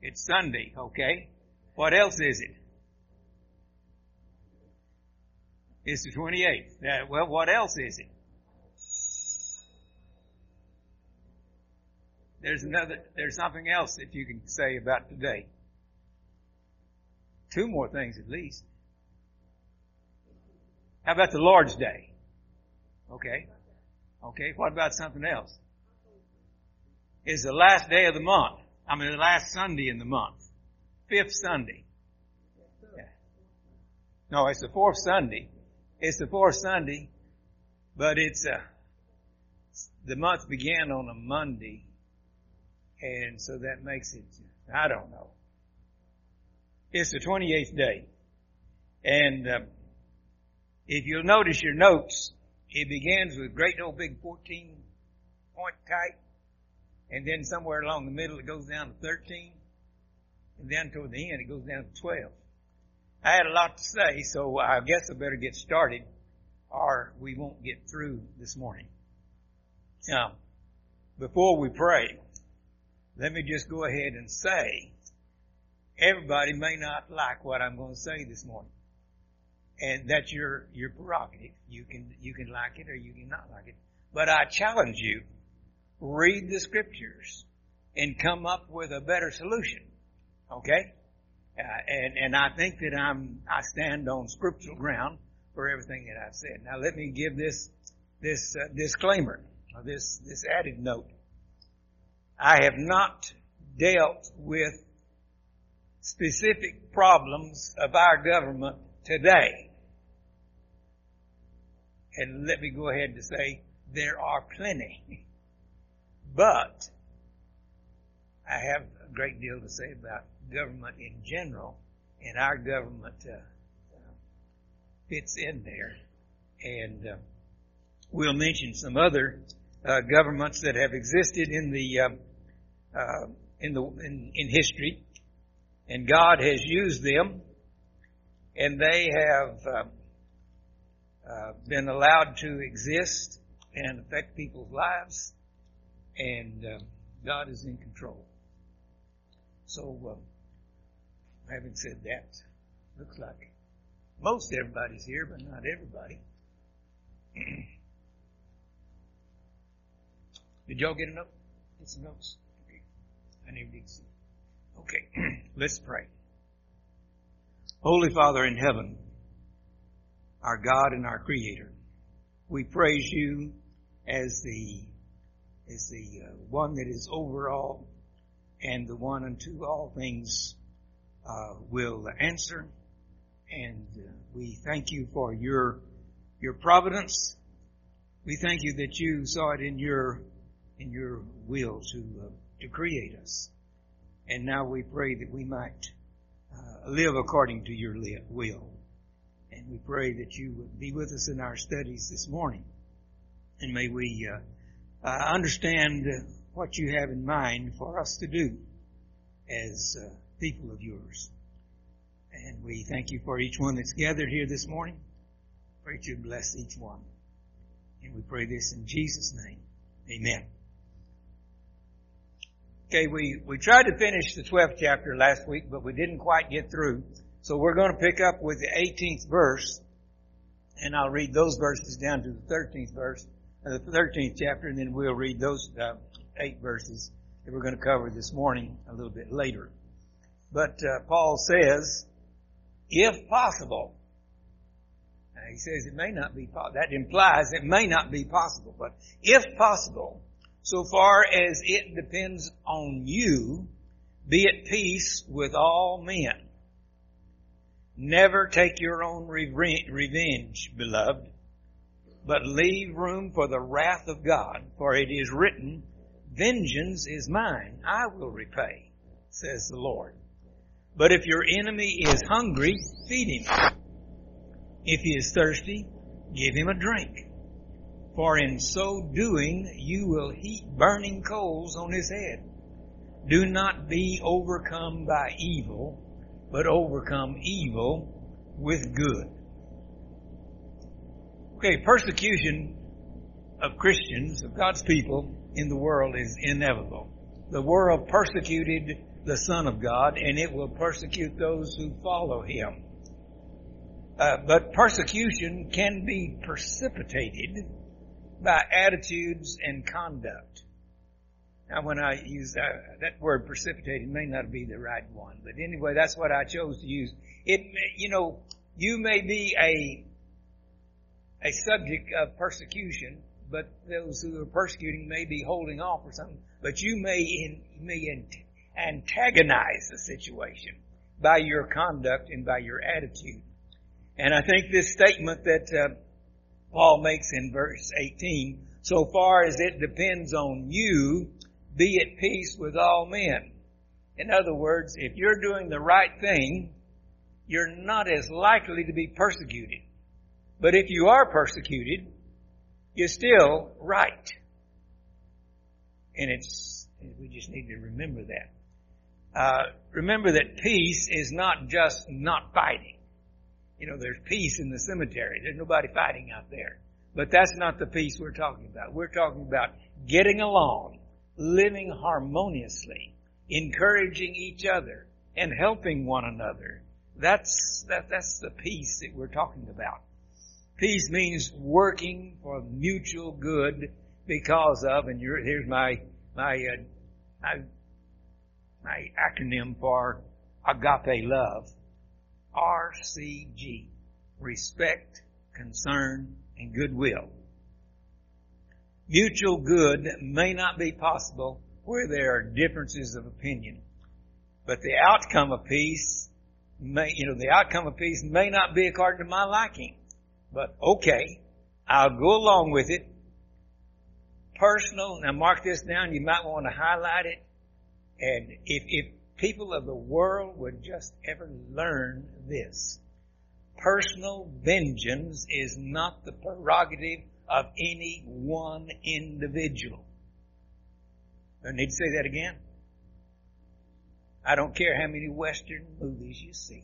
It's Sunday, okay? What else is it? It's the 28th. Well, what else is it? There's something else that you can say about today. Two more things at least. How about the Lord's Day? Okay. Okay, what about something else? It's the last day of the month. The last Sunday in the month. Fifth Sunday. Yeah. No, it's the fourth Sunday. It's the fourth Sunday, but the month began on a Monday, and so that makes it, I don't know. It's the 28th day. And if you'll notice your notes, it begins with great old big 14-point kite, and then somewhere along the middle it goes down to 13, and then toward the end it goes down to 12. I had a lot to say, so I guess I better get started, or we won't get through this morning. Now, before we pray, let me just go ahead and say, everybody may not like what I'm going to say this morning. And that's your prerogative. You can like it or you can not like it. But I challenge you, read the scriptures and come up with a better solution. Okay? And I think that I stand on scriptural ground for everything that I've said. Now let me give this disclaimer, or this added note. I have not dealt with specific problems of our government today. And let me go ahead to say there are plenty. But I have a great deal to say about government in general, and our government fits in there. And we'll mention some other governments that have existed in history, and God has used them, and they have been allowed to exist and affect people's lives, and God is in control. So, having said that, looks like most everybody's here, but not everybody. Did y'all get a note? Get some notes? Okay. I never did see. Okay, let's pray. Holy Father in heaven, our God and our Creator, we praise you as the one that is over all, and the one unto all things will answer. And we thank you for your providence. We thank you that you saw it in your will to create us. And now we pray that we might live according to your will. And we pray that you would be with us in our studies this morning. And may we understand what you have in mind for us to do as people of yours. And we thank you for each one that's gathered here this morning. Pray that you bless each one. And we pray this in Jesus' name. Amen. Okay, we tried to finish the 12th chapter last week, but we didn't quite get through. So we're going to pick up with the 18th verse, and I'll read those verses down to the 13th verse, the 13th chapter, and then we'll read those 8 verses that we're going to cover this morning a little bit later. But Paul says, if possible. Now he says it may not be possible. That implies it may not be possible. But if possible, so far as it depends on you, be at peace with all men. Never take your own revenge, beloved, but leave room for the wrath of God. For it is written, vengeance is mine, I will repay, says the Lord. But if your enemy is hungry, feed him. If he is thirsty, give him a drink. For in so doing, you will heap burning coals on his head. Do not be overcome by evil, but overcome evil with good. Okay, persecution of Christians, of God's people in the world is inevitable. The world persecuted the Son of God, and it will persecute those who follow him. But persecution can be precipitated by attitudes and conduct. Now, when I use that word precipitated may not be the right one, but anyway, that's what I chose to use. You may be a subject of persecution, but those who are persecuting may be holding off or something. But you may antagonize the situation by your conduct and by your attitude. And I think this statement that Paul makes in verse 18, so far as it depends on you, be at peace with all men. In other words, if you're doing the right thing, you're not as likely to be persecuted. But if you are persecuted, you're still right. And we just need to remember that. Remember that peace is not just not fighting. There's peace in the cemetery. There's nobody fighting out there. But that's not the peace we're talking about. We're talking about getting along, living harmoniously, encouraging each other, and helping one another. That's the peace that we're talking about. Peace means working for mutual good because of, and here's my acronym for agape love, RCG, respect, concern, and goodwill. Mutual good may not be possible where there are differences of opinion, but the outcome of peace may not be according to my liking. But okay, I'll go along with it. Personal, now mark this down, you might want to highlight it. And if people of the world would just ever learn this, personal vengeance is not the prerogative of any one individual. I need to say that again. I don't care how many Western movies you see.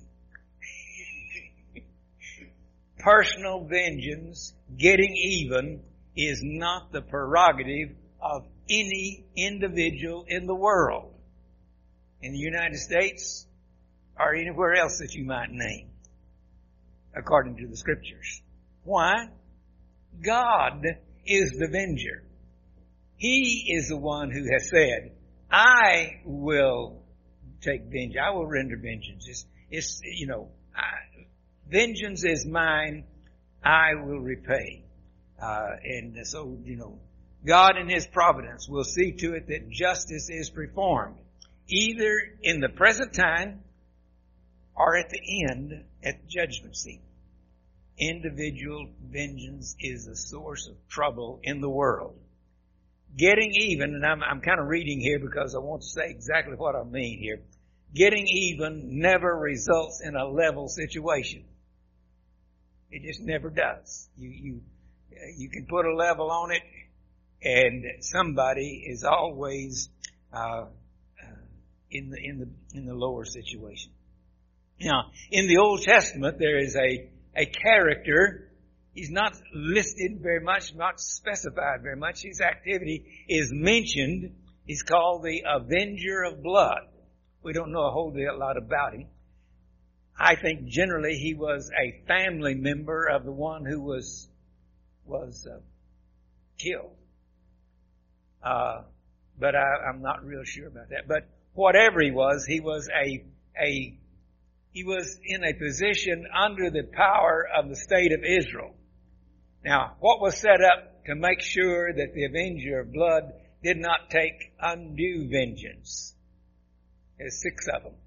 Personal vengeance, getting even, is not the prerogative of any individual in the world, in the United States or anywhere else that you might name, according to the Scriptures. Why? God is the avenger. He is the one who has said, I will take vengeance. I will render vengeance. Vengeance is mine. I will repay. God in His providence will see to it that justice is performed, either in the present time or at the end, at the judgment seat. Individual vengeance is a source of trouble in the world. Getting even, and I'm kind of reading here because I want to say exactly what I mean here. Getting even never results in a level situation. It just never does. You can put a level on it, and somebody is always in the lower situation. Now, in the Old Testament, there is a character. He's not listed very much, not specified very much. His activity is mentioned. He's called the Avenger of Blood. We don't know a whole lot about him. I think generally he was a family member of the one who was killed. But I'm not real sure about that. But whatever he was in a position under the power of the state of Israel. Now, what was set up to make sure that the Avenger of Blood did not take undue vengeance? There's 6 of them.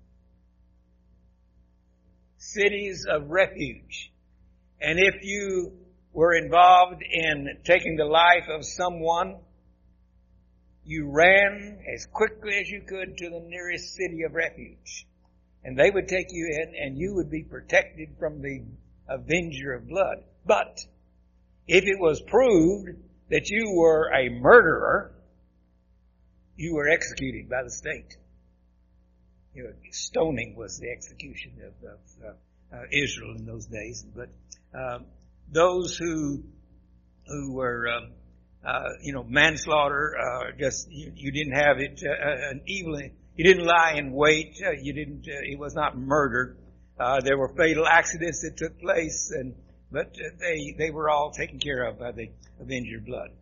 Cities of refuge. And if you were involved in taking the life of someone, you ran as quickly as you could to the nearest city of refuge. And they would take you in and you would be protected from the Avenger of Blood. But if it was proved that you were a murderer, you were executed by the state. Stoning was the execution of Israel in those days. But those who were manslaughter, you didn't have it, an evil, you didn't lie in wait, it was not murder. There were fatal accidents that took place, but they were all taken care of by the avenger of blood.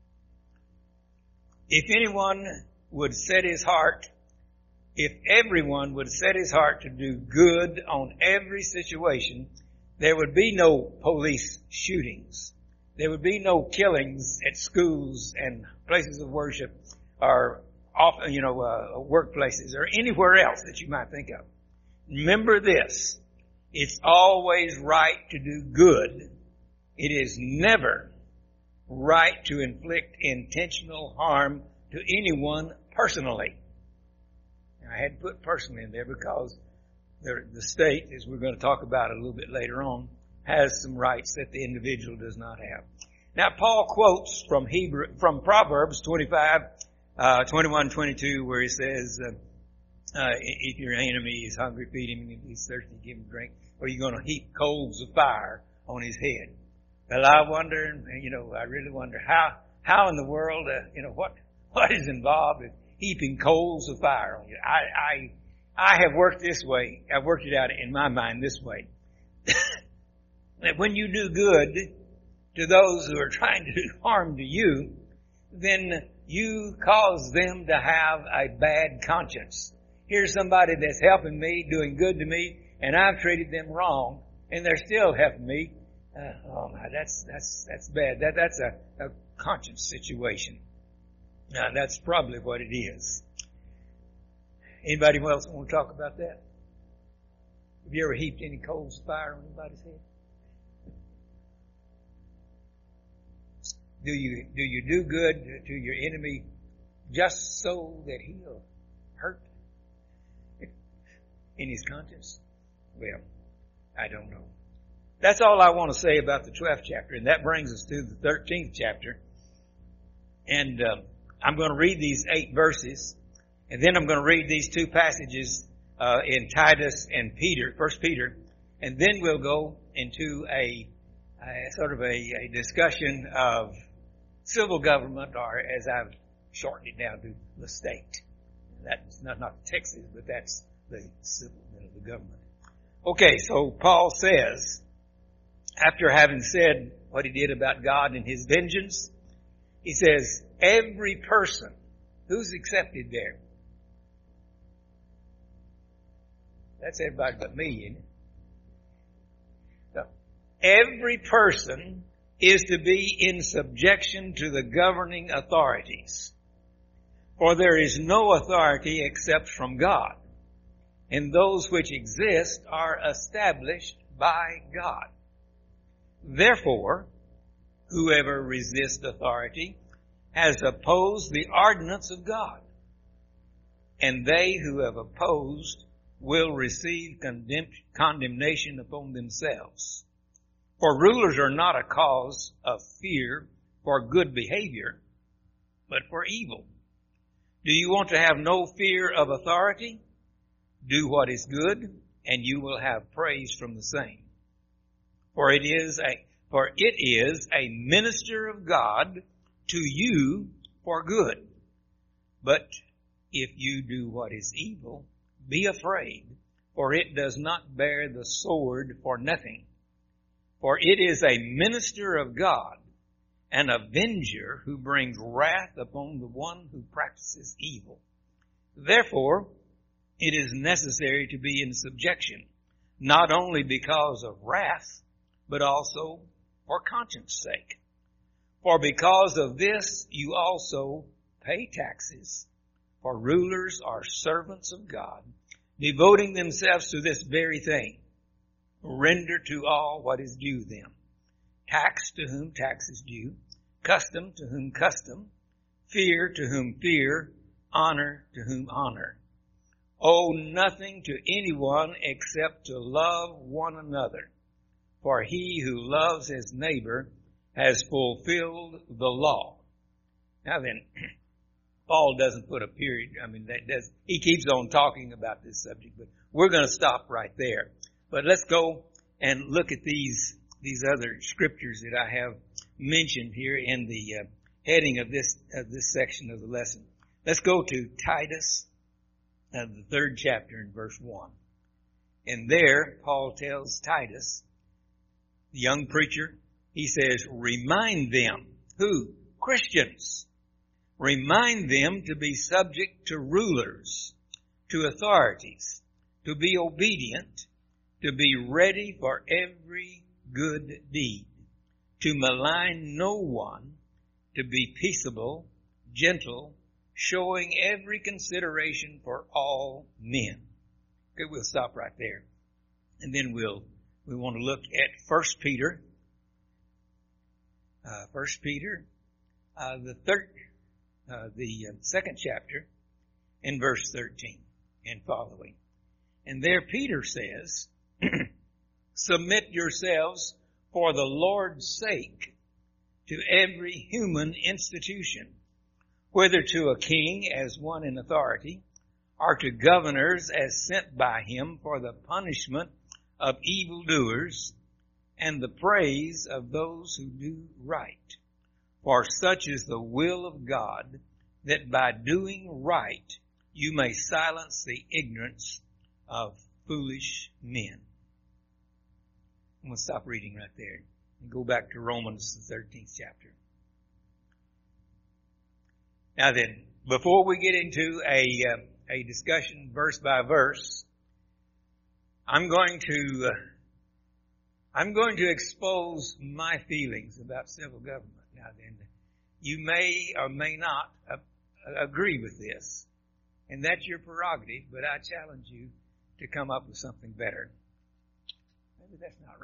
If anyone would set his heart, if everyone would set his heart to do good on every situation, there would be no police shootings. There would be no killings at schools and places of worship or workplaces or anywhere else that you might think of. Remember this. It's always right to do good. It is never right to inflict intentional harm to anyone personally. And I had to put personally in there because the state, as we're going to talk about a little bit later on, has some rights that the individual does not have. Now, Paul quotes from Proverbs 25, 21, 22, where he says, if your enemy is hungry, feed him, and if he's thirsty, give him drink, or you're going to heap coals of fire on his head. Well, I wonder, I really wonder how in the world, what is involved in heaping coals of fire on you? I have worked this way. I've worked it out in my mind this way. That when you do good to those who are trying to do harm to you, then you cause them to have a bad conscience. Here's somebody that's helping me, doing good to me, and I've treated them wrong, and they're still helping me. That's bad. That's a conscience situation. Now, that's probably what it is. Anybody else want to talk about that? Have you ever heaped any coals of fire on anybody's head? Do you do good to your enemy just so that he'll hurt in his conscience? Well, I don't know. That's all I want to say about the 12th chapter, and that brings us to the 13th chapter. And I'm going to read these 8 verses, and then I'm going to read these 2 passages in Titus and Peter, 1 Peter, and then we'll go into a sort of a discussion of civil government, or as I've shortened it down to, the state. That's not Texas, but that's the civil, the government. Okay, so Paul says, after having said what he did about God and his vengeance, he says, every person, who's accepted there? That's everybody but me, isn't it? So, every person is to be in subjection to the governing authorities. For there is no authority except from God, and those which exist are established by God. Therefore, whoever resists authority has opposed the ordinance of God, and they who have opposed will receive condemnation upon themselves. For rulers are not a cause of fear for good behavior, but for evil. Do you want to have no fear of authority? Do what is good, and you will have praise from the same. For it is a minister of God to you for good. But if you do what is evil, be afraid, for it does not bear the sword for nothing. For it is a minister of God, an avenger who brings wrath upon the one who practices evil. Therefore, it is necessary to be in subjection, not only because of wrath, but also for conscience sake. For because of this you also pay taxes, for rulers are servants of God, devoting themselves to this very thing. Render to all what is due them. Tax to whom tax is due, custom to whom custom, fear to whom fear, honor to whom honor. Owe nothing to anyone except to love one another. For he who loves his neighbor has fulfilled the law. Now then, Paul doesn't put a period. He keeps on talking about this subject, but we're going to stop right there. But let's go and look at these other scriptures that I have mentioned here in heading of this section of the lesson. Let's go to Titus, the 3rd chapter in verse 1. And there, Paul tells Titus, the young preacher, he says, remind them. Who? Christians. Remind them to be subject to rulers, to authorities, to be obedient, to be ready for every good deed, to malign no one, to be peaceable, gentle, showing every consideration for all men. Okay, we'll stop right there. And then we want to look at 1 Peter. 1 Peter, the 2nd chapter, in verse 13 and following. And there Peter says, submit yourselves for the Lord's sake to every human institution, whether to a king as one in authority, or to governors as sent by him for the punishment of evildoers and the praise of those who do right. For such is the will of God, that by doing right you may silence the ignorance of foolish men. I'm going to stop reading right there and go back to Romans, the 13th chapter. Now then, before we get into a discussion verse by verse, I'm going to expose my feelings about civil government. Now then, you may or may not agree with this, and that's your prerogative, but I challenge you to come up with something better. Maybe that's not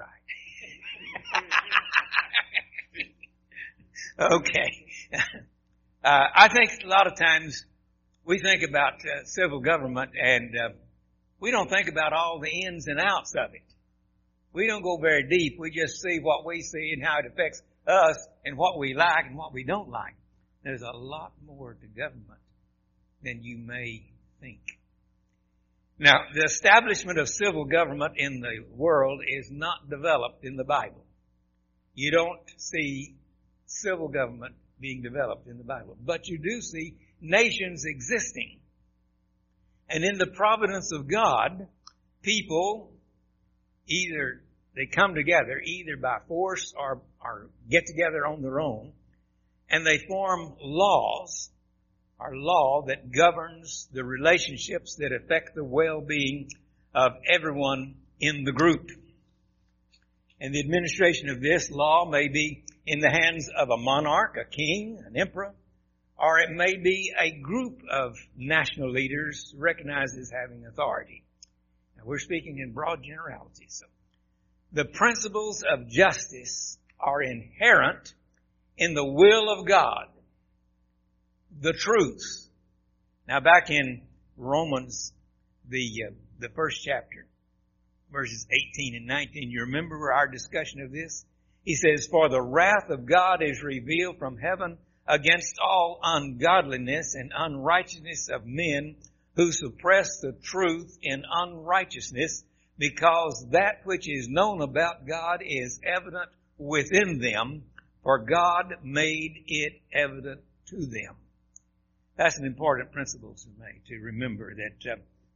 right. Okay. I think a lot of times we think about civil government and we don't think about all the ins and outs of it. We don't go very deep. We just see what we see and how it affects us and what we like and what we don't like. There's a lot more to government than you may think. Now, the establishment of civil government in the world is not developed in the Bible. You don't see civil government being developed in the Bible. But you do see nations existing. And in the providence of God, people either they come together either by force or get together on their own, and they form laws, or law that governs the relationships that affect the well-being of everyone in the group. And the administration of this law may be in the hands of a monarch, a king, an emperor, or it may be a group of national leaders recognized as having authority. Now, we're speaking in broad generalities. So, the principles of justice are inherent in the will of God, the truth. Now, back in Romans, the first chapter, verses 18 and 19, you remember our discussion of this? He says, for the wrath of God is revealed from heaven against all ungodliness and unrighteousness of men who suppress the truth in unrighteousness, because that which is known about God is evident within them, for God made it evident to them. That's an important principle to remember, that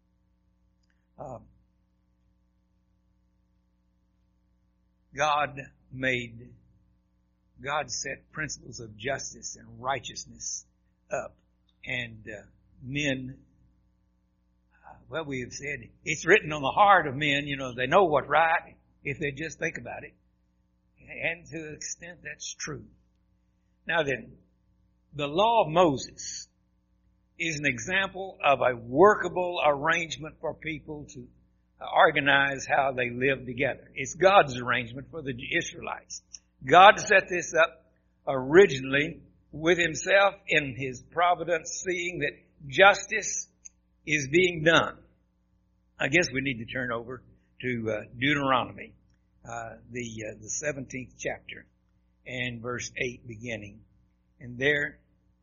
God set principles of justice and righteousness up. And men, well, we have said, it's written on the heart of men, they know what's right if they just think about it. And to an extent, that's true. Now then, the law of Moses is an example of a workable arrangement for people to organize how they live together. It's God's arrangement for the Israelites. God set this up originally with himself in his providence, seeing that justice is being done. I guess we need to turn over to Deuteronomy, the 17th chapter, and verse 8 beginning. And there,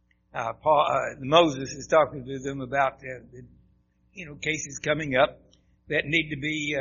Moses is talking to them about cases coming up that need to be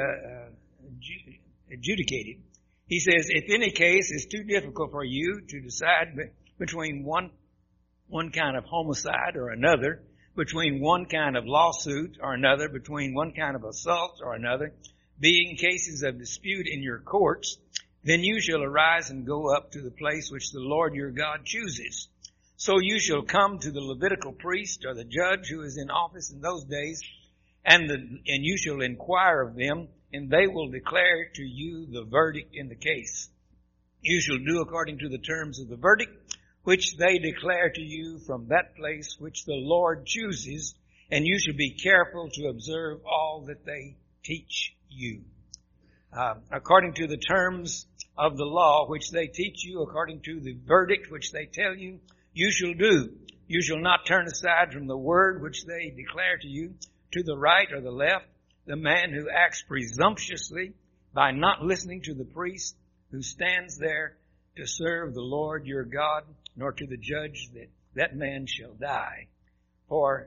adjudicated. He says, if any case is too difficult for you to decide between one one kind of homicide or another, between one kind of lawsuit or another, between one kind of assault or another, being cases of dispute in your courts, then you shall arise and go up to the place which the Lord your God chooses. So you shall come to the Levitical priest or the judge who is in office in those days, and you shall inquire of them, and they will declare to you the verdict in the case. You shall do according to the terms of the verdict, which they declare to you from that place which the Lord chooses, and you shall be careful to observe all that they teach you. According to the terms of the law which they teach you, according to the verdict which they tell you, you shall do. You shall not turn aside from the word which they declare to you, to the right or the left. The man who acts presumptuously by not listening to the priest who stands there to serve the Lord your God, nor to the judge, that man shall die. For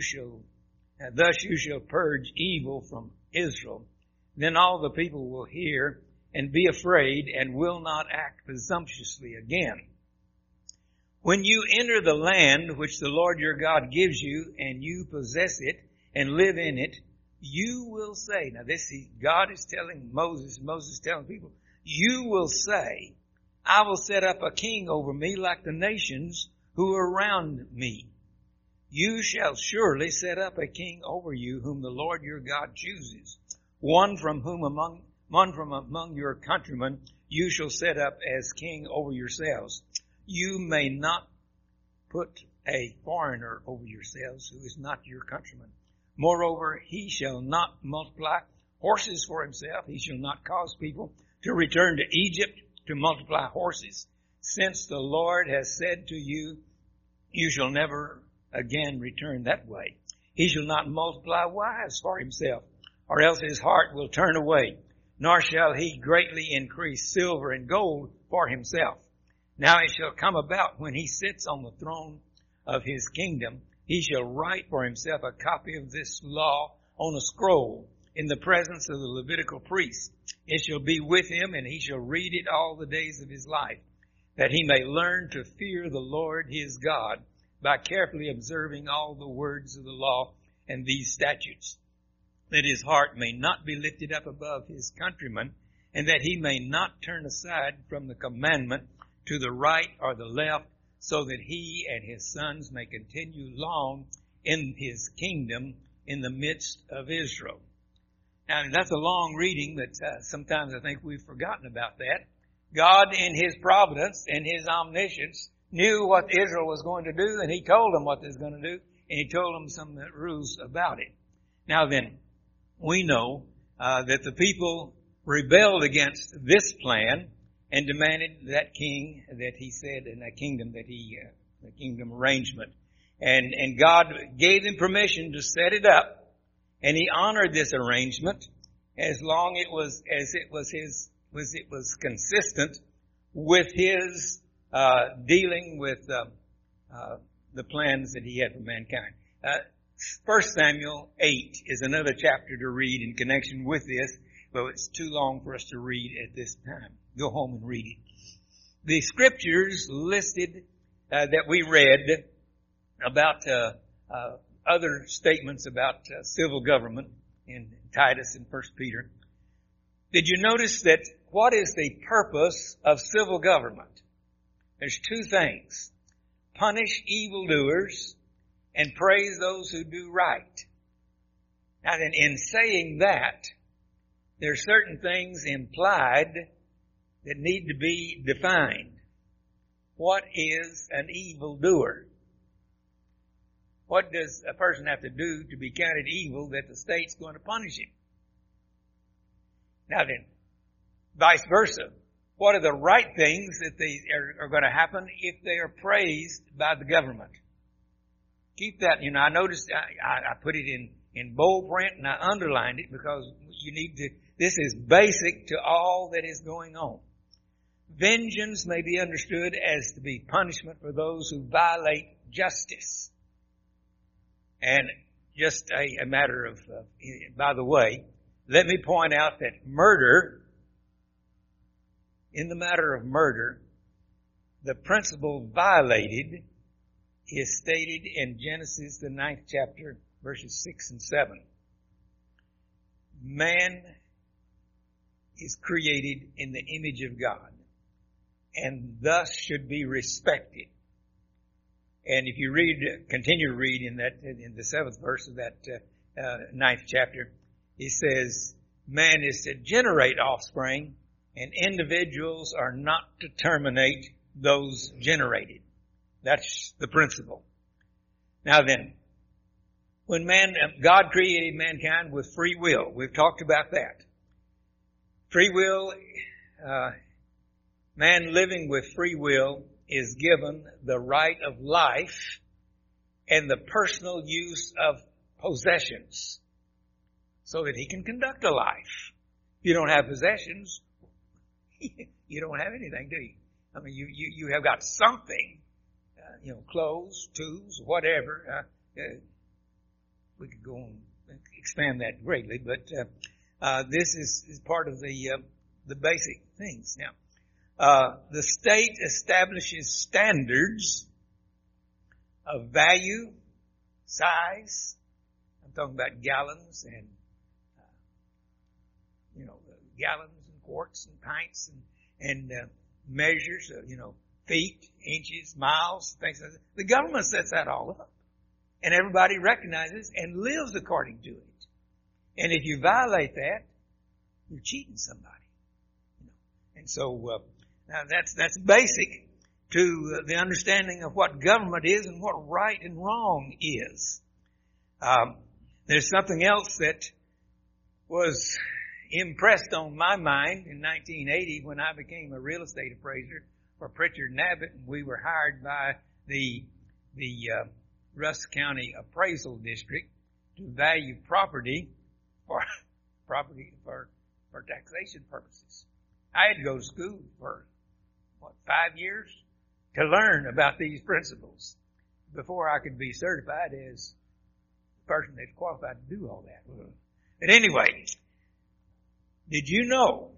thus you shall purge evil from Israel. Then all the people will hear and be afraid and will not act presumptuously again. When you enter the land which the Lord your God gives you, and you possess it and live in it, you will say, now God is telling Moses telling people, you will say, I will set up a king over me like the nations who are around me. You shall surely set up a king over you whom the Lord your God chooses. One from among your countrymen you shall set up as king over yourselves. You may not put a foreigner over yourselves who is not your countryman. Moreover, he shall not multiply horses for himself. He shall not cause people to return to Egypt to multiply horses, since the Lord has said to you, you shall never again return that way. He shall not multiply wives for himself, or else his heart will turn away, nor shall he greatly increase silver and gold for himself. Now it shall come about when he sits on the throne of his kingdom, he shall write for himself a copy of this law on a scroll in the presence of the Levitical priest. It shall be with him, and he shall read it all the days of his life, that he may learn to fear the Lord his God by carefully observing all the words of the law and these statutes, that his heart may not be lifted up above his countrymen, and that he may not turn aside from the commandment to the right or the left, so that he and his sons may continue long in his kingdom in the midst of Israel. Now, that's a long reading, but sometimes I think we've forgotten about that. God, in his providence and his omniscience, knew what Israel was going to do, and he told them what they was going to do, and he told them some rules about it. Now then, we know that the people rebelled against this plan and demanded that king that he said, and that kingdom that the kingdom arrangement. And God gave them permission to set it up, and he honored this arrangement as long as it was consistent with his dealing with the plans that he had for mankind. 1 Samuel 8 is another chapter to read in connection with this, but it's too long for us to read at this time. Go home and read it. The scriptures listed that we read about other statements about civil government in Titus and 1 Peter. Did you notice that what is the purpose of civil government? There's two things. Punish evildoers and praise those who do right. Now then, in saying that, there are certain things implied that need to be defined. What is an evildoer? What does a person have to do to be counted evil that the state's going to punish him? Now then, vice versa. What are the right things that are going to happen if they are praised by the government? Keep that, I noticed I put it in bold print and I underlined it because this is basic to all that is going on. Vengeance may be understood as to be punishment for those who violate justice. And just a matter of, by the way, let me point out that in the matter of murder, the principle violated is stated in Genesis, the 9th chapter, verses 6 and 7. Man is created in the image of God and thus should be respected. And if you continue to read in the 7th verse of that 9th chapter, it says, man is to generate offspring and individuals are not to terminate those generated. That's the principle. Now then, when God created mankind with free will, we've talked about that. Free will, man living with free will is given the right of life and the personal use of possessions so that he can conduct a life. If you don't have possessions, you don't have anything, do you? I mean, you have got something, clothes, tools, whatever. We could go on and expand that greatly, but this is part of the basic things. Now, the state establishes standards of value, size. I'm talking about gallons and gallons and quarts and pints and measures, feet, inches, miles, things like that. The government sets that all up. And everybody recognizes and lives according to it. And if you violate that, you're cheating somebody. And so, now that's basic to the understanding of what government is and what right and wrong is. There's something else that was impressed on my mind in 1980 when I became a real estate appraiser for Pritchard and Abbott, and we were hired by the Rusk County Appraisal District to value property for taxation purposes. I had to go to school for 5 years to learn about these principles before I could be certified as the person that's qualified to do all that. But anyway, did you know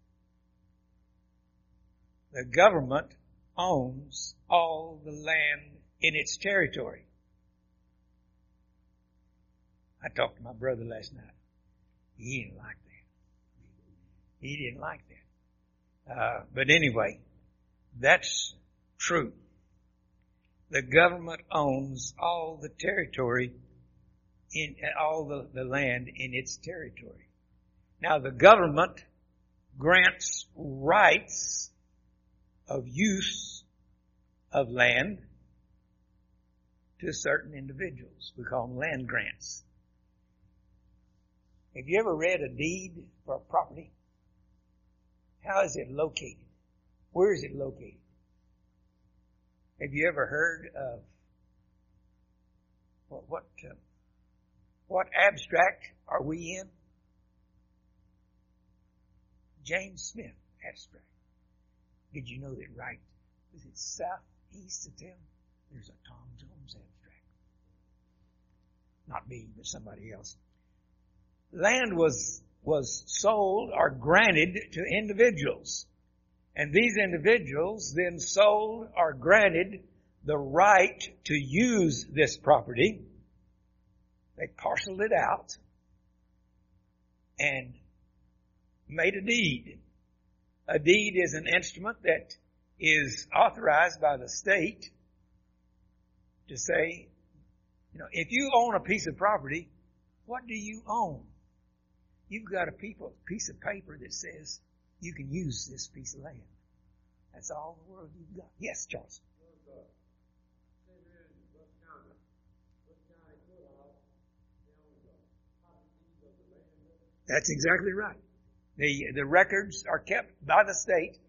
the government owns all the land in its territory? I talked to my brother last night. He didn't like that. He didn't like that. But anyway, that's true. The government owns all the territory all the land in its territory. Now the government grants rights of use of land to certain individuals. We call them land grants. Have you ever read a deed for a property? How is it located? Where is it located? Have you ever heard of what abstract are we in? James Smith abstract. Did you know that right? Is it southeast of town? There's a Tom Jones abstract. Not me, but somebody else. Land was sold or granted to individuals. And these individuals then sold or granted the right to use this property. They parceled it out and made a deed. A deed is an instrument that is authorized by the state to say, if you own a piece of property, what do you own? You've got a piece of paper that says you can use this piece of land. That's all the world you've got. Yes, Charles. That's exactly right. The records are kept by the state,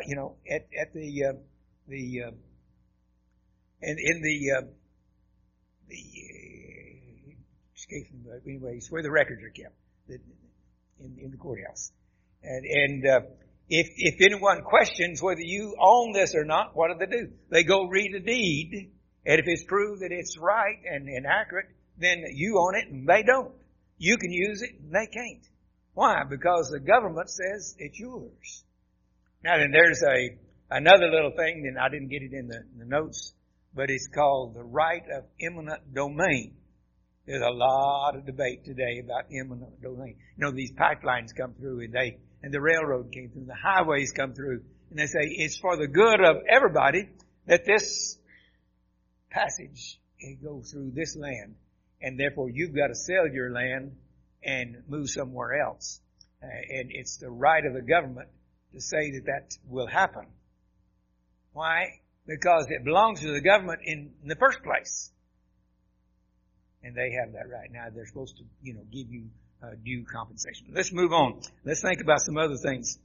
anyways, where the records are kept in the courthouse. And if anyone questions whether you own this or not, what do? They go read a deed, and if it's proved that it's right and accurate, then you own it and they don't. You can use it and they can't. Why? Because the government says it's yours. Now then, there's another little thing, and I didn't get it in the notes, but it's called the right of eminent domain. There's a lot of debate today about eminent domain. You know, these pipelines come through and the railroad came through, the highways come through, and they say it's for the good of everybody that this passage can go through this land, and therefore you've got to sell your land and move somewhere else. And it's the right of the government to say that that will happen. Why? Because it belongs to the government in the first place. And they have that right. Now they're supposed to, give you due compensation. Let's move on. Let's think about some other things.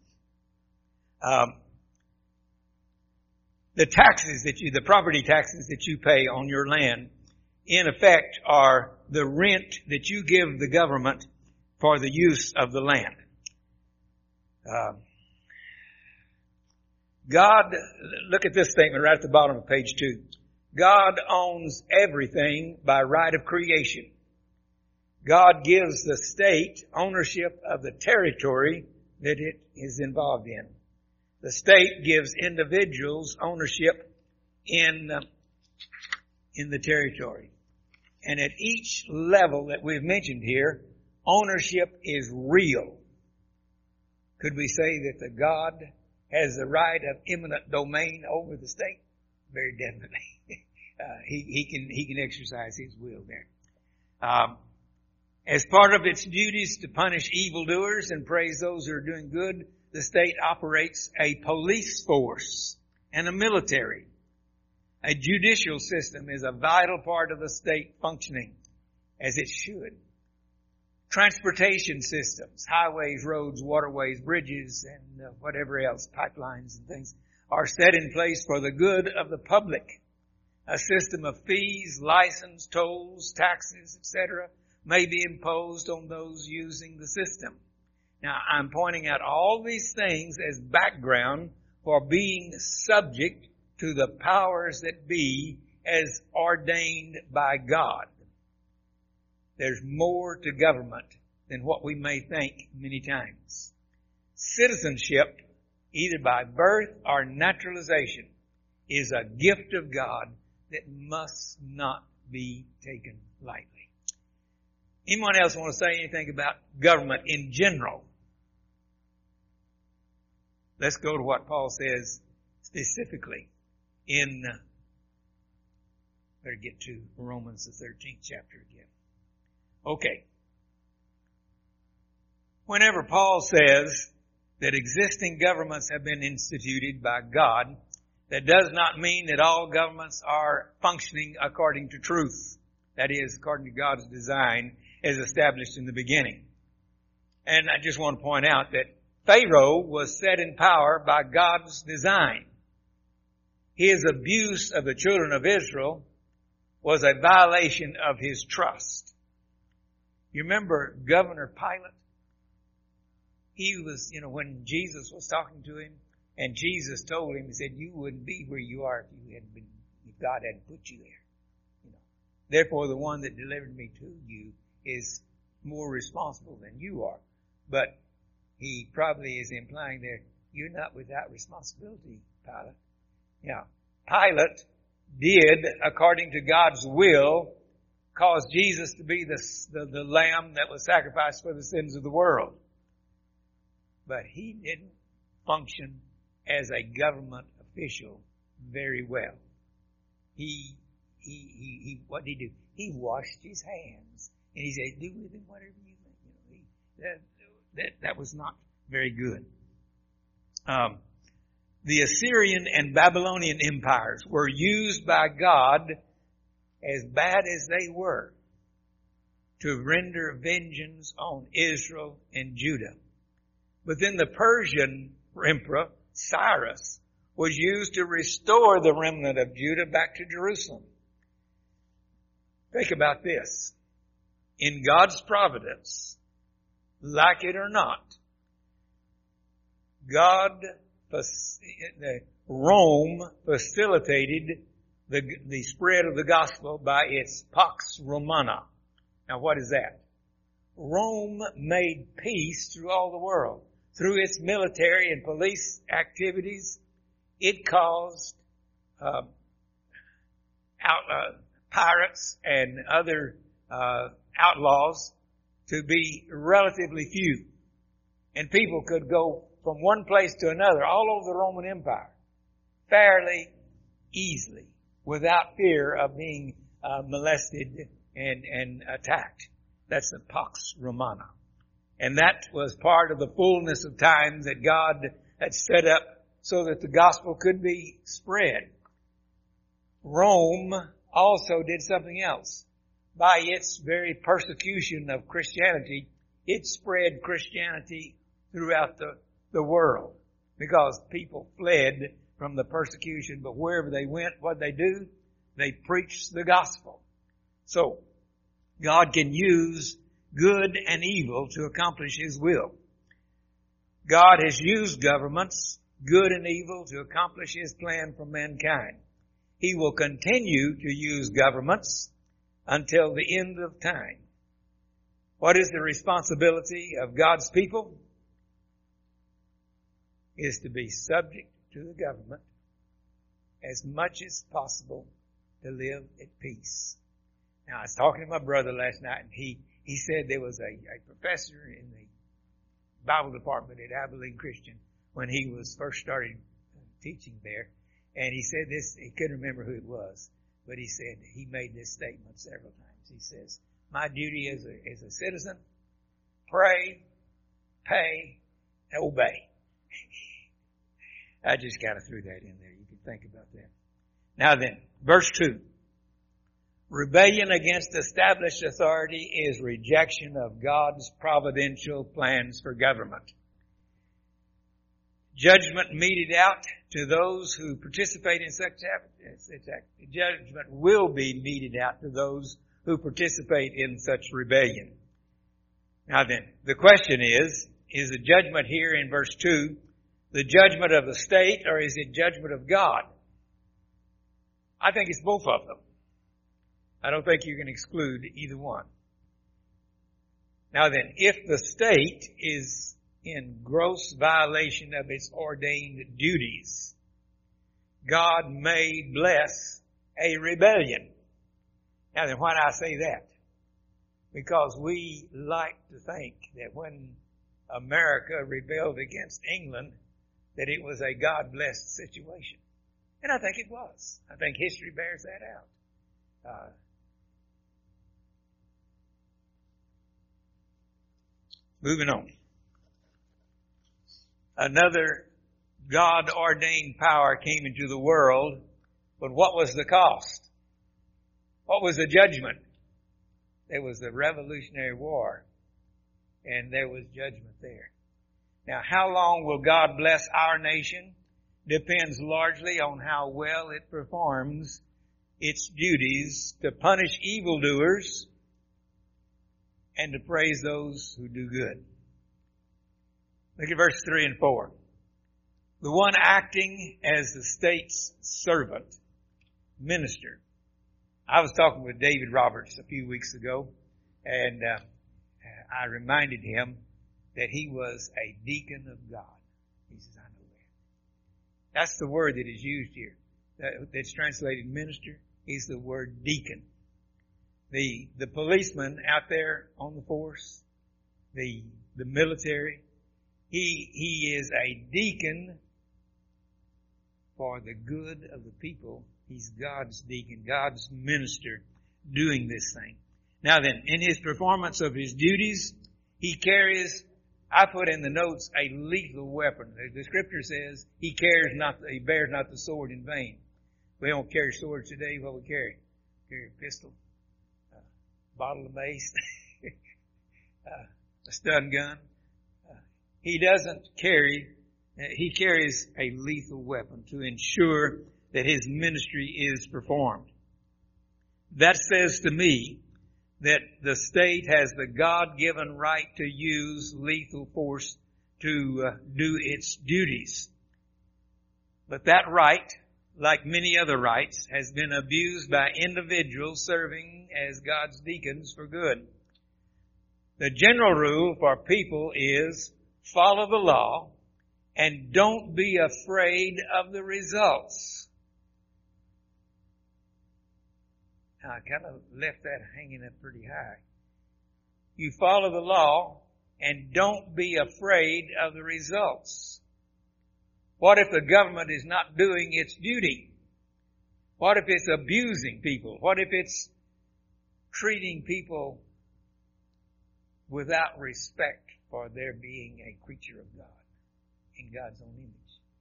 The taxes the property taxes that you pay on your land, in effect, are the rent that you give the government for the use of the land. God, look at this statement right at the bottom of page 2. God owns everything by right of creation. God gives the state ownership of the territory that it is involved in. The state gives individuals ownership in the territory. And at each level that we've mentioned here, ownership is real. Could we say that the God has the right of eminent domain over the state? Very definitely. He can exercise his will there. As part of its duties to punish evildoers and praise those who are doing good, the state operates a police force and a military. A judicial system is a vital part of the state functioning as it should. Transportation systems, highways, roads, waterways, bridges, and whatever else, pipelines and things, are set in place for the good of the public. A system of fees, license, tolls, taxes, etc. may be imposed on those using the system. Now, I'm pointing out all these things as background for being subject to the powers that be as ordained by God. There's more to government than what we may think many times. Citizenship, either by birth or naturalization, is a gift of God that must not be taken lightly. Anyone else want to say anything about government in general? Let's go to what Paul says specifically in, better get to Romans the 13th chapter again. Okay. Whenever Paul says that existing governments have been instituted by God, that does not mean that all governments are functioning according to truth. That is, according to God's design as established in the beginning. And I just want to point out that Pharaoh was set in power by God's design. His abuse of the children of Israel was a violation of his trust. You remember Governor Pilate? He was, when Jesus was talking to him, and Jesus told him, he said, you wouldn't be where you are if God hadn't put you there. Therefore, the one that delivered me to you is more responsible than you are. But he probably is implying there, you're not without responsibility, Pilate. Now, Pilate did, according to God's will, cause Jesus to be the lamb that was sacrificed for the sins of the world. But he didn't function as a government official very well. What did he do? He washed his hands. And he said, do with him whatever you think. That was not very good. The Assyrian and Babylonian empires were used by God, as bad as they were, to render vengeance on Israel and Judah. But then the Persian emperor, Cyrus, was used to restore the remnant of Judah back to Jerusalem. Think about this. In God's providence, like it or not, Rome facilitated the spread of the gospel by its Pax Romana. Now what is that? Rome made peace through all the world. Through its military and police activities, it caused pirates and other outlaws to be relatively few. And people could go from one place to another all over the Roman Empire fairly easily without fear of being molested and attacked. That's the Pax Romana. And that was part of the fullness of times that God had set up so that the gospel could be spread. Rome also did something else. By its very persecution of Christianity, it spread Christianity throughout the world because people fled from the persecution, but wherever they went, what they do? They preach the gospel. So, God can use good and evil to accomplish His will. God has used governments, good and evil, to accomplish His plan for mankind. He will continue to use governments until the end of time. What is the responsibility of God's people? Is to be subject to the government as much as possible to live at peace. Now, I was talking to my brother last night, and he said there was a professor in the Bible department at Abilene Christian when he was first started teaching there. And he said this, he couldn't remember who it was, but he said, he made this statement several times. He says, my duty as a citizen, pray, pay, and obey. I just kind of threw that in there. You can think about that. Now then, verse 2. Rebellion against established authority is rejection of God's providential plans for government. Judgment meted out to those who participate in such judgment will be meted out to those who participate in such rebellion. Now then, the question is the judgment here in verse 2 the judgment of the state or is it judgment of God? I think it's both of them. I don't think you can exclude either one. Now then, if the state is in gross violation of its ordained duties, God may bless a rebellion. Now then, why do I say that? Because we like to think that when America rebelled against England, that it was a God-blessed situation. And I think it was. I think history bears that out. Moving on. Another God-ordained power came into the world, but what was the cost? What was the judgment? There was the Revolutionary War, and there was judgment there. Now, how long will God bless our nation? Depends largely on how well it performs its duties to punish evildoers and to praise those who do good. Look at verse 3 and 4. The one acting as the state's servant, minister. I was talking with David Roberts a few weeks ago, and I reminded him that he was a deacon of God. He says, I know that. That's the word that is used here. That's translated minister is the word deacon. The policeman out there on the force, the military, he is a deacon for the good of the people. He's God's deacon, God's minister doing this thing. Now then, in his performance of his duties, he carries, I put in the notes, a lethal weapon. The scripture says he bears not the sword in vain. We don't carry swords today. What we carry? Carry a pistol, a bottle of mace, a stun gun. He carries a lethal weapon to ensure that his ministry is performed. That says to me that the state has the God-given right to use lethal force to do its duties. But that right, like many other rights, has been abused by individuals serving as God's deacons for good. The general rule for people is follow the law and don't be afraid of the results. I kind of left that hanging up pretty high. You follow the law and don't be afraid of the results. What if the government is not doing its duty? What if it's abusing people? What if it's treating people without respect for their being a creature of God in God's own image?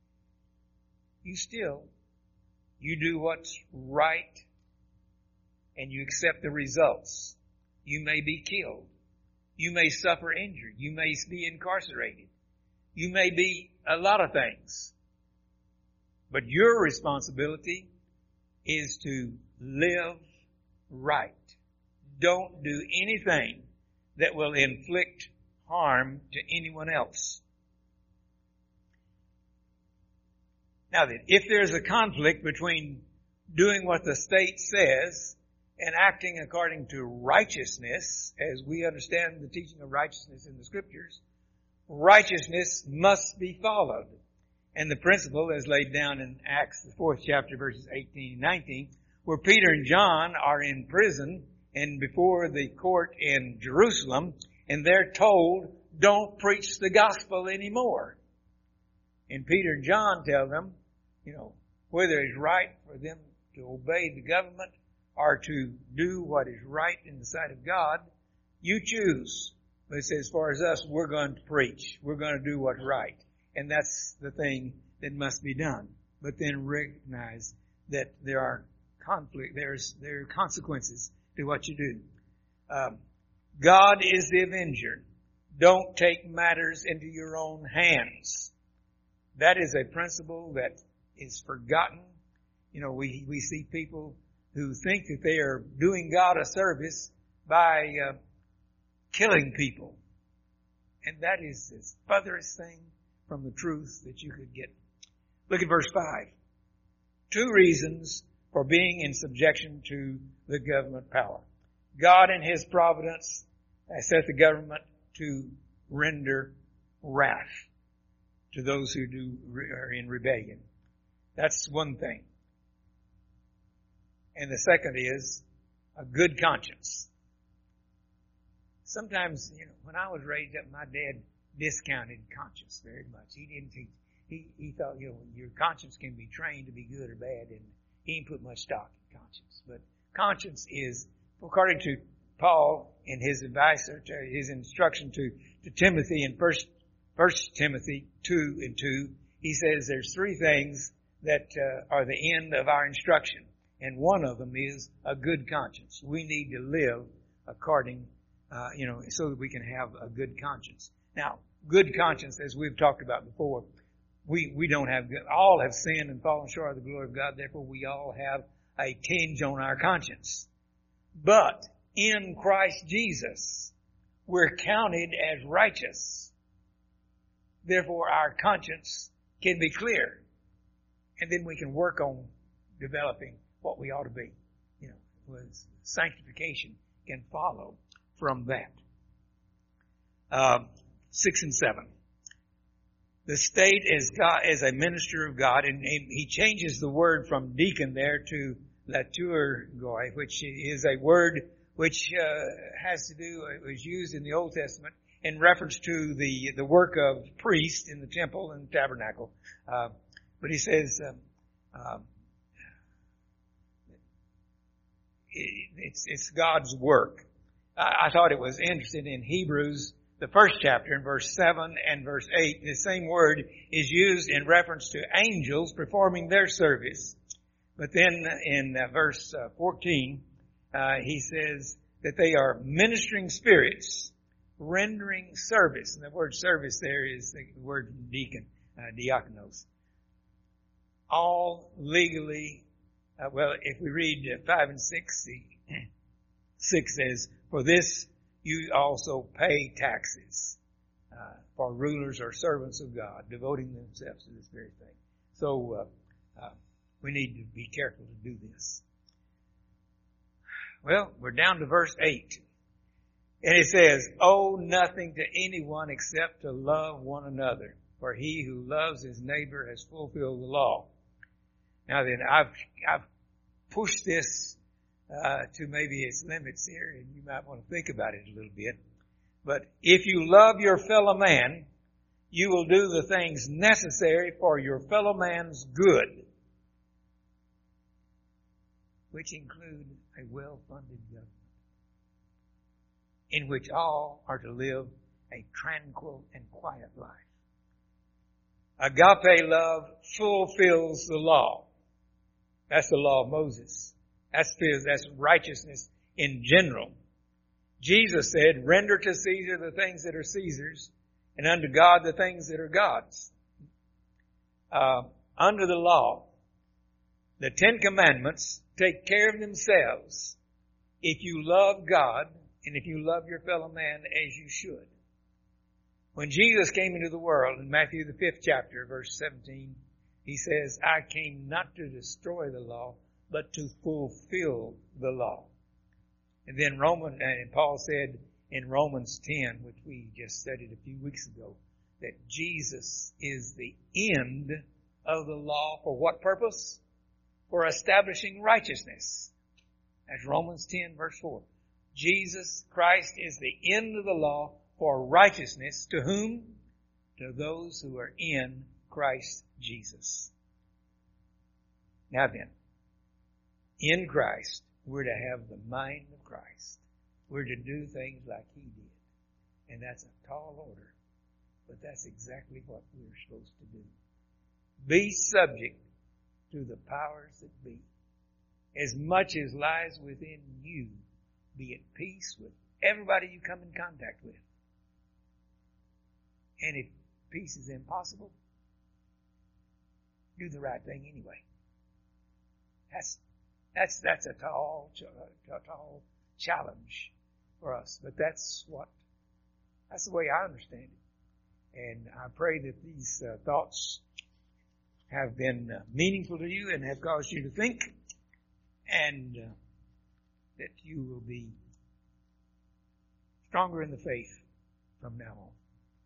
You do what's right and you accept the results. You may be killed. You may suffer injury. You may be incarcerated. You may be a lot of things. But your responsibility is to live right. Don't do anything that will inflict harm to anyone else. Now then, if there's a conflict between doing what the state says and acting according to righteousness, as we understand the teaching of righteousness in the Scriptures, righteousness must be followed. And the principle is laid down in Acts, the 4th chapter, verses 18 and 19, where Peter and John are in prison and before the court in Jerusalem, and they're told, don't preach the gospel anymore. And Peter and John tell them, whether it's right for them to obey the government or to do what is right in the sight of God, you choose. But it says, as far as us, we're going to preach. We're going to do what's right. And that's the thing that must be done. But then recognize that there are there are consequences to what you do. God is the avenger. Don't take matters into your own hands. That is a principle that is forgotten. We see people who think that they are doing God a service by killing people. And that is the furthest thing from the truth that you could get. Look at verse 5. 2 reasons for being in subjection to the government power. God in His providence has set the government to render wrath to those who are in rebellion. That's one thing. And the second is a good conscience. Sometimes, when I was raised up, my dad discounted conscience very much. He didn't teach. He thought, your conscience can be trained to be good or bad, and he didn't put much stock in conscience. But conscience is, according to Paul in his advice, or his instruction to Timothy in 1 Timothy 2:2, he says there's 3 things that are the end of our instruction. And one of them is a good conscience. We need to live according, so that we can have a good conscience. Now, good conscience, as we've talked about before, we don't have good. All have sinned and fallen short of the glory of God. Therefore, we all have a tinge on our conscience. But in Christ Jesus, we're counted as righteous. Therefore, our conscience can be clear. And then we can work on developing what we ought to be. Sanctification can follow from that. 6 and 7. The state is a minister of God, and he changes the word from deacon there to liturgoi, which is a word which has to do, it was used in the Old Testament in reference to the work of priest in the temple and tabernacle. But he says, it's God's work. I thought it was interesting in Hebrews, the 1st chapter, in verse 7 and verse 8, the same word is used in reference to angels performing their service. But then in verse 14, he says that they are ministering spirits, rendering service. And the word service there is the word deacon, diakonos. All legally, if we read 5 and 6, 6 says, for this you also pay taxes for rulers or servants of God, devoting themselves to this very thing. So we need to be careful to do this. Well, we're down to verse 8. And it says, owe nothing to anyone except to love one another, for he who loves his neighbor has fulfilled the law. Now then, I've pushed this to maybe its limits here, and you might want to think about it a little bit. But if you love your fellow man, you will do the things necessary for your fellow man's good, which include a well-funded government in which all are to live a tranquil and quiet life. Agape love fulfills the law. That's the law of Moses. That's righteousness in general. Jesus said, render to Caesar the things that are Caesar's, and unto God the things that are God's. Under the law, the 10 Commandments take care of themselves if you love God and if you love your fellow man as you should. When Jesus came into the world in Matthew the 5th chapter, verse 17, he says, I came not to destroy the law, but to fulfill the law. And then Paul said in Romans 10, which we just studied a few weeks ago, that Jesus is the end of the law for what purpose? For establishing righteousness. That's Romans 10, verse 4. Jesus Christ is the end of the law for righteousness. To whom? To those who are in Christ Jesus. Now then, in Christ, we're to have the mind of Christ. We're to do things like He did. And that's a tall order. But that's exactly what we're supposed to do. Be subject to the powers that be. As much as lies within you, be at peace with everybody you come in contact with. And if peace is impossible, do the right thing anyway. That's a tall challenge for us. But that's the way I understand it. And I pray that these thoughts have been meaningful to you and have caused you to think, and that you will be stronger in the faith from now on.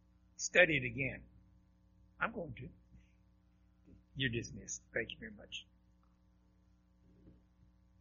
Study it again. I'm going to. You're dismissed. Thank you very much.